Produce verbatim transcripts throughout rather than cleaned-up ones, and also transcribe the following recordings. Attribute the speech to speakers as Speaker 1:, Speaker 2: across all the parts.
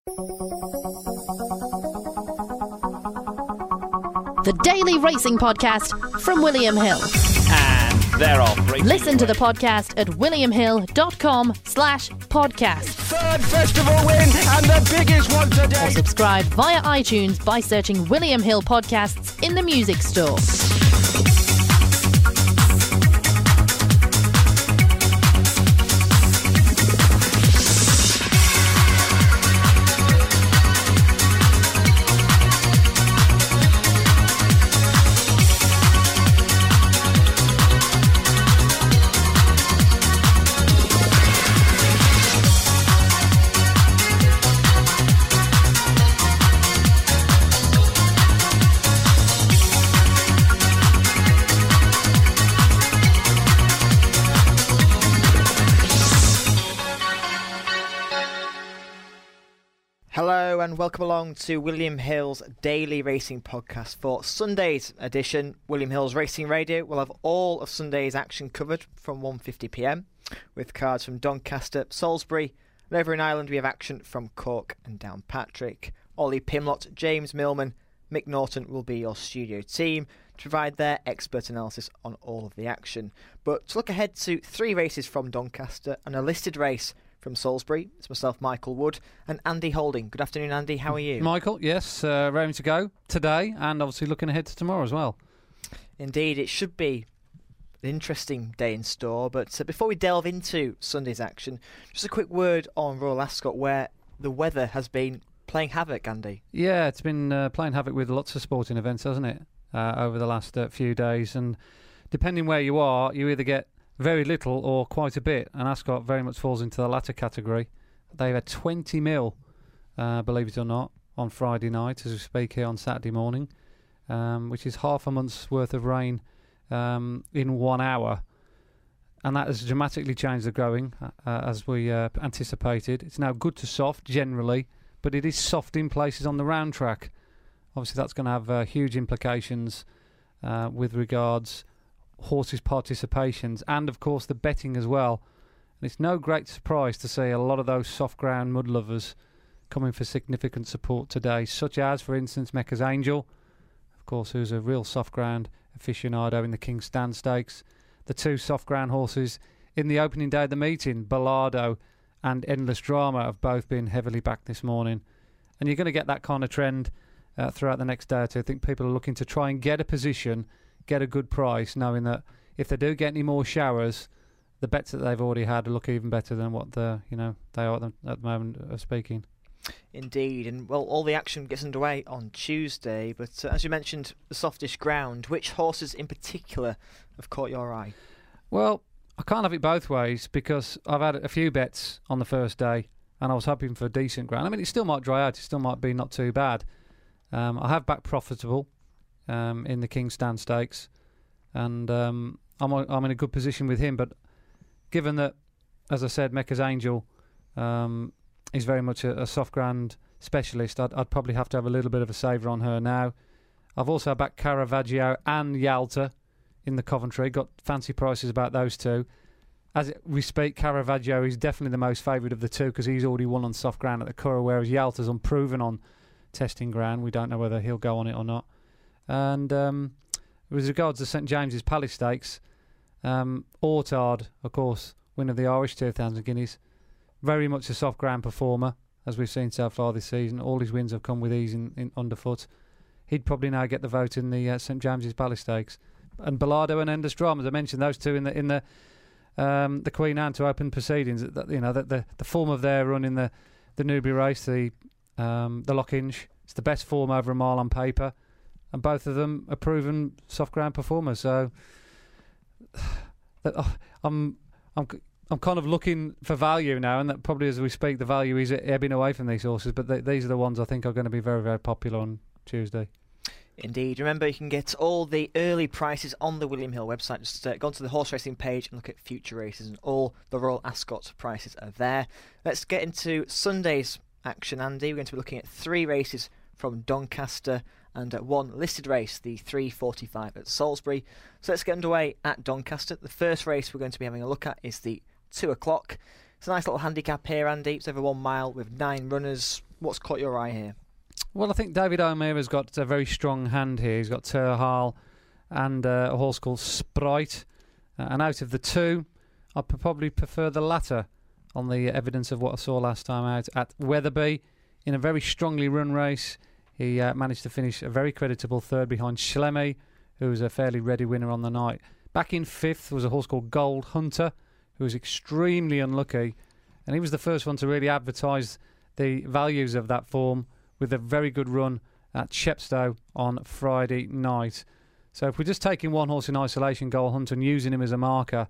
Speaker 1: The Daily Racing Podcast from William Hill.
Speaker 2: And they're off.
Speaker 1: Listen to the podcast at williamhill.com slash podcast.
Speaker 2: Third festival win and the biggest one today.
Speaker 1: Or subscribe via iTunes by searching William Hill Podcasts in the music store.
Speaker 3: Hello and welcome along to William Hill's Daily Racing Podcast for Sunday's edition. William Hill's Racing Radio will have all of Sunday's action covered from one fifty p m with cards from Doncaster, Salisbury, and over in Ireland we have action from Cork and Downpatrick. Ollie Pimlott, James Millman, Mick Norton will be your studio team to provide their expert analysis on all of the action. But to look ahead to three races from Doncaster and a listed race from Salisbury, it's myself, Michael Wood, and Andy Holding. Good afternoon, Andy. How are you?
Speaker 4: Michael, yes, uh, ready to go today, and obviously looking ahead to tomorrow as well.
Speaker 3: Indeed, it should be an interesting day in store. But uh, before we delve into Sunday's action, just a quick word on Royal Ascot, where the weather has been playing havoc, Andy.
Speaker 4: Yeah, it's been uh, playing havoc with lots of sporting events, hasn't it, uh, over the last uh, few days. And depending where you are, you either get very little or quite a bit, and Ascot very much falls into the latter category. They've had twenty mil, uh, believe it or not, on Friday night as we speak here on Saturday morning, um, which is half a month's worth of rain um, in one hour, and that has dramatically changed the growing uh, as we uh, anticipated. It's now good to soft generally, but it is soft in places on the round track. Obviously that's going to have uh, huge implications uh, with regards horses' participations and of course the betting as well. And it's no great surprise to see a lot of those soft ground mud lovers coming for significant support today, such as for instance Mecca's Angel, of course, who's a real soft ground aficionado in the King's Stand Stakes. The two soft ground horses in the opening day of the meeting, Ballardo and Endless Drama, have both been heavily backed this morning, and you're going to get that kind of trend uh, throughout the next day or two. I think people are looking to try and get a position, get a good price, knowing that if they do get any more showers, the bets that they've already had look even better than what the you know they are at the, at the moment of speaking.
Speaker 3: Indeed, and well, all the action gets underway on Tuesday, but uh, as you mentioned, the softish ground, which horses in particular have caught your eye?
Speaker 4: Well, I can't have it both ways because I've had a few bets on the first day and I was hoping for decent ground. I mean, it still might dry out, it still might be not too bad. Um, I have backed Profitable Um, in the King's Stand Stakes, and um, I'm I'm in a good position with him. But given that, as I said, Mecca's Angel um, is very much a, a soft ground specialist, I'd, I'd probably have to have a little bit of a saver on her now. I've also backed Caravaggio and Yalta in the Coventry. Got fancy prices about those two. As we speak, Caravaggio is definitely the most favoured of the two because he's already won on soft ground at the Curragh, whereas Yalta's unproven on testing ground. We don't know whether he'll go on it or not. And um, with regards to St James's Palace Stakes, um, Ortard, of course, winner of the Irish two thousand Guineas, very much a soft ground performer, as we've seen so far this season. All his wins have come with ease in, in underfoot. He'd probably now get the vote in the uh, St James's Palace Stakes. And Ballardo and Endless Drama, as I mentioned, those two in the in the um, the Queen Anne to open proceedings. That, you know, the, the the form of their run in the the Newbury race, the um, the Lockinge, it's the best form over a mile on paper. And both of them are proven soft ground performers. So I'm I'm I'm kind of looking for value now, and that probably as we speak, the value is ebbing away from these horses. But th- these are the ones I think are going to be very, very popular on Tuesday.
Speaker 3: Indeed. Remember, you can get all the early prices on the William Hill website. Just uh, go onto the horse racing page and look at future races, and all the Royal Ascot prices are there. Let's get into Sunday's action, Andy. We're going to be looking at three races from Doncaster and uh, one listed race, the three forty-five at Salisbury. So let's get underway at Doncaster. The first race we're going to be having a look at is the two o'clock. It's a nice little handicap here, Andy. It's over one mile with nine runners. what's caught your eye here?
Speaker 4: Well, I think David O'Meara's got a very strong hand here. He's got Terhal and uh, a horse called Sprite. Uh, and out of the two, I probably prefer the latter on the evidence of what I saw last time out at Wetherby. In a very strongly run race, he uh, managed to finish a very creditable third behind Schlemmy, who was a fairly ready winner on the night. Back in fifth was a horse called Gold Hunter, who was extremely unlucky. And he was the first one to really advertise the values of that form with a very good run at Chepstow on Friday night. So if we're just taking one horse in isolation, Gold Hunter, and using him as a marker,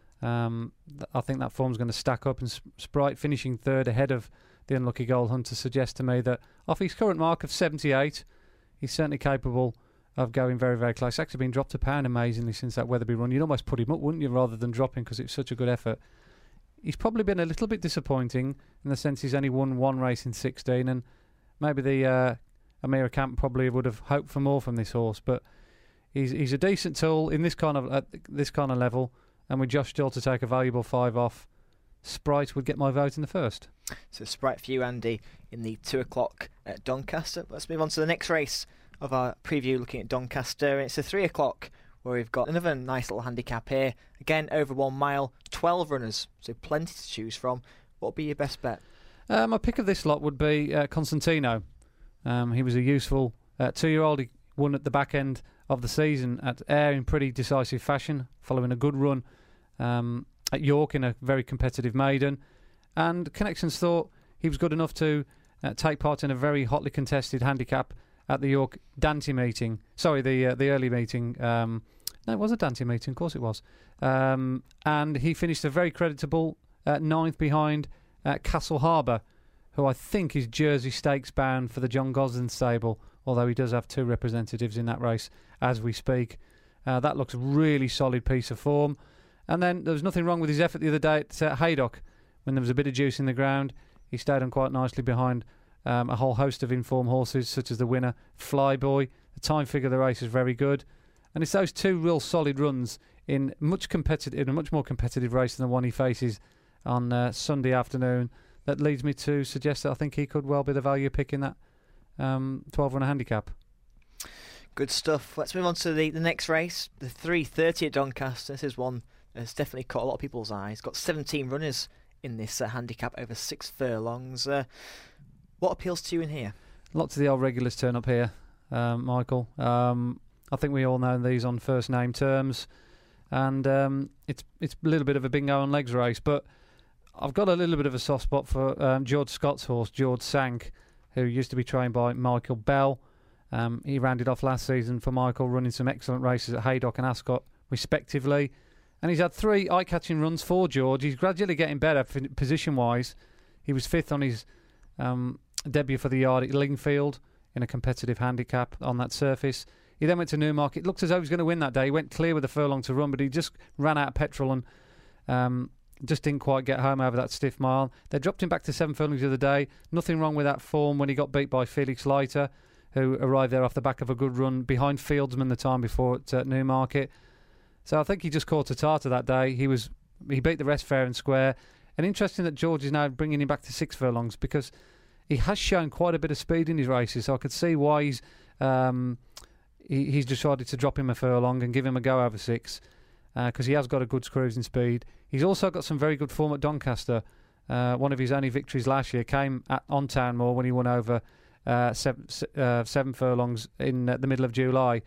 Speaker 4: um, th- I think that form's going to stack up. And Sprite finishing third ahead of the unlucky Gold Hunter suggests to me that off his current mark of seventy-eight, he's certainly capable of going very, very close. Actually been dropped a pound amazingly since that Wetherby run. You'd almost put him up, wouldn't you, rather than drop him, because it was such a good effort. He's probably been a little bit disappointing in the sense he's only won one race in sixteen, and maybe the uh, O'Meara camp probably would have hoped for more from this horse. But he's he's a decent tool in this kind of at this kind of level, and with Josh Still to take a valuable five off, Sprite would get my vote in the first.
Speaker 3: So Sprite for you, Andy, in the two o'clock at Doncaster. Let's move on to the next race of our preview, looking at Doncaster. It's a three o'clock where we've got another nice little handicap here. Again, over one mile, twelve runners, so plenty to choose from. What would be your best bet?
Speaker 4: Uh, my pick of this lot would be uh, Constantino. Um, he was a useful uh, two-year-old. He won at the back end of the season at Ayr in pretty decisive fashion, following a good run um, at York in a very competitive maiden. And Connections thought he was good enough to uh, take part in a very hotly contested handicap at the York Dante meeting. Sorry, the uh, the early meeting. Um, no, it was a Dante meeting, of course it was. Um, and he finished a very creditable uh, ninth behind uh, Castle Harbour, who I think is Jersey Stakes bound for the John Gosden stable, although he does have two representatives in that race as we speak. Uh, that looks a really solid piece of form. And then there was nothing wrong with his effort the other day at uh, Haydock. When there was a bit of juice in the ground, he stayed on quite nicely behind um, a whole host of informed horses, such as the winner, Flyboy. The time figure of the race is very good. And it's those two real solid runs in much competitive, in a much more competitive race than the one he faces on uh, Sunday afternoon that leads me to suggest that I think he could well be the value pick in that um, twelve-runner handicap.
Speaker 3: Good stuff. Let's move on to the, the next race, the three thirty at Doncaster. This is one that's definitely caught a lot of people's eyes. Got seventeen runners in this uh, handicap over six furlongs. Uh, what appeals to you in here?
Speaker 4: Lots of the old regulars turn up here, um, Michael. Um, I think we all know these on first name terms, and um, it's it's a little bit of a bingo on legs race. But I've got a little bit of a soft spot for um, George Scott's horse, George Sank, who used to be trained by Michael Bell. Um, he rounded off last season for Michael, running some excellent races at Haydock and Ascot, respectively. And he's had three eye-catching runs for George. He's gradually getting better position-wise. He was fifth on his um, debut for the yard at Lingfield in a competitive handicap on that surface. He then went to Newmarket. It looked as though he was going to win that day. He went clear with a furlong to run, but he just ran out of petrol and um, just didn't quite get home over that stiff mile. They dropped him back to seven furlongs the other day. Nothing wrong with that form when he got beat by Felix Leiter, who arrived there off the back of a good run behind Fieldsman the time before at uh, Newmarket. So I think he just caught a tartar that day. He was he beat the rest fair and square. And interesting that George is now bringing him back to six furlongs, because he has shown quite a bit of speed in his races. So I could see why he's um, he, he's decided to drop him a furlong and give him a go over six, because uh, he has got a good cruising speed. He's also got some very good form at Doncaster. Uh, one of his only victories last year came at, on Townmoor when he won over uh, seven, uh, seven furlongs in uh, the middle of July.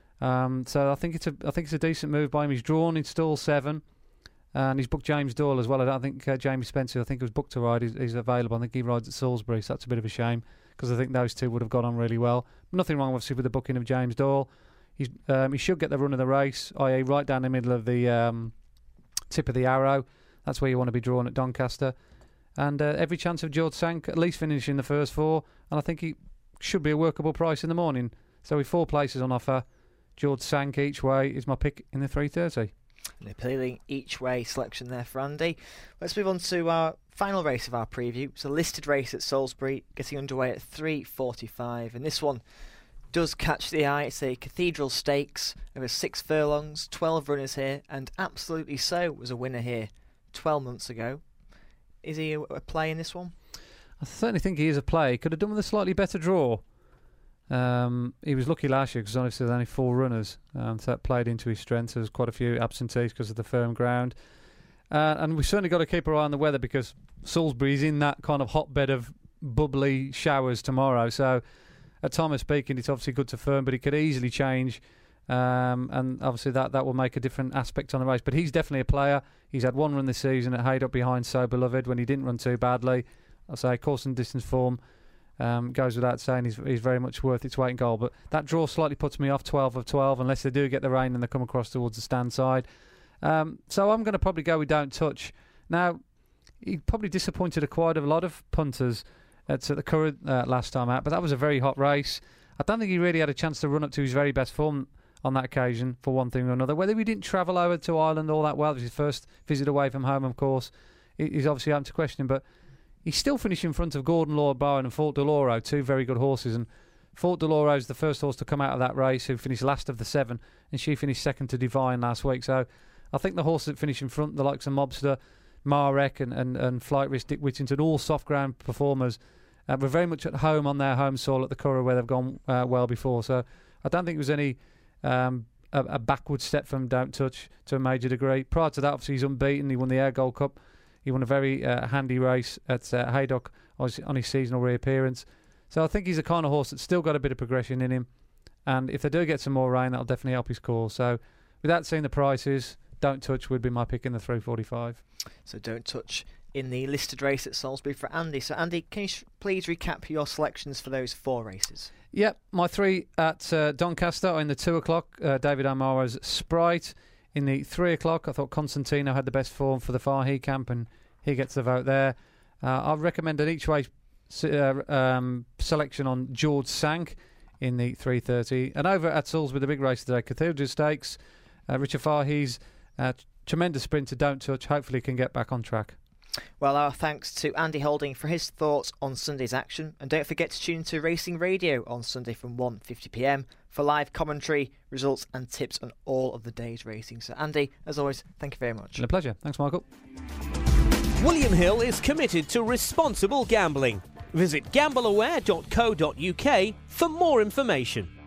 Speaker 4: Um, so I think it's a I think it's a decent move by him. He's drawn in stall seven, and he's booked James Doyle as well. I don't think uh, Jamie Spencer, I think it was booked to ride, is, is available. I think he rides at Salisbury, so that's a bit of a shame, because I think those two would have gone on really well. Nothing wrong, obviously, with the booking of James Doyle. He's, um, he should get the run of the race, that is right down the middle of the um, tip of the arrow. That's where you want to be drawn at Doncaster. And uh, every chance of George Sank at least finishing the first four, and I think he should be a workable price in the morning. So with four places on offer, George Sank each way is my pick in the three thirty.
Speaker 3: An appealing each way selection there for Andy. Let's move on to our final race of our preview. It's a listed race at Salisbury, getting underway at three forty-five, and this one does catch the eye. It's a Cathedral Stakes over six furlongs, twelve runners here, and Absolutely So was a winner here twelve months ago. Is he a, a play in this one?
Speaker 4: I certainly think he is a player. He could have done with a slightly better draw. Um, he was lucky last year because obviously there were only four runners, um, so that played into his strengths. There was quite a few absentees because of the firm ground. Uh, and we've certainly got to keep our eye on the weather because Salisbury's in that kind of hotbed of bubbly showers tomorrow. So at time of speaking, it's obviously good to firm, but it could easily change. Um, and obviously that, that will make a different aspect on the race. But he's definitely a player. He's had one run this season at Haydock behind So Beloved when he didn't run too badly. I'll say course and distance form. Um, goes without saying he's, he's very much worth its weight in gold. But that draw slightly puts me off twelve of twelve unless they do get the rain and they come across towards the stand side. Um, so I'm going to probably go with Don't Touch. Now, he probably disappointed a quite a lot of punters at the Curragh uh, last time out, but that was a very hot race. I don't think he really had a chance to run up to his very best form on that occasion for one thing or another. Whether he didn't travel over to Ireland all that well, it was his first visit away from home, of course, he's obviously open to question him, but he's still finishing in front of Gordon Lord Bowen and Fort Deloro, two very good horses. And Fort Deloro is the first horse to come out of that race, who finished last of the seven, and she finished second to Divine last week. So I think the horses that finish in front, the likes of Mobster, Marek and, and, and Flight Risk, Dick Whittington, all soft ground performers, uh, were very much at home on their home soil at the Curragh where they've gone uh, well before. So I don't think it was any um, a, a backward step from Don't Touch to a major degree. Prior to that, obviously, he's unbeaten. He won the Air Gold Cup. He won a very uh, handy race at uh, Haydock on his seasonal reappearance. So I think he's a kind of horse that's still got a bit of progression in him. And if they do get some more rain, that'll definitely help his cause. So without seeing the prices, Don't Touch would be my pick in the three forty-five.
Speaker 3: So Don't Touch in the listed race at Salisbury for Andy. So Andy, can you sh- please recap your selections for those four races?
Speaker 4: Yep, my three at uh, Doncaster in the two o'clock, uh, David O'Mara's Sprite. In the three o'clock, I thought Constantino had the best form for the Fahey camp, and he gets the vote there. Uh, I'll recommend an each way uh, um, selection on George Sank in the three thirty. And over at Salisbury, the big race today, Cathedral Stakes, uh, Richard Fahey's uh, tremendous sprinter, Don't Touch, hopefully can get back on track.
Speaker 3: Well, our thanks to Andy Holding for his thoughts on Sunday's action. And don't forget to tune to Racing Radio on Sunday from one fifty p m for live commentary, results and tips on all of the day's racing. So Andy, as always, thank you very much.
Speaker 4: It's been a pleasure. Thanks, Michael.
Speaker 5: William Hill is committed to responsible gambling. Visit gamble aware dot co dot uk for more information.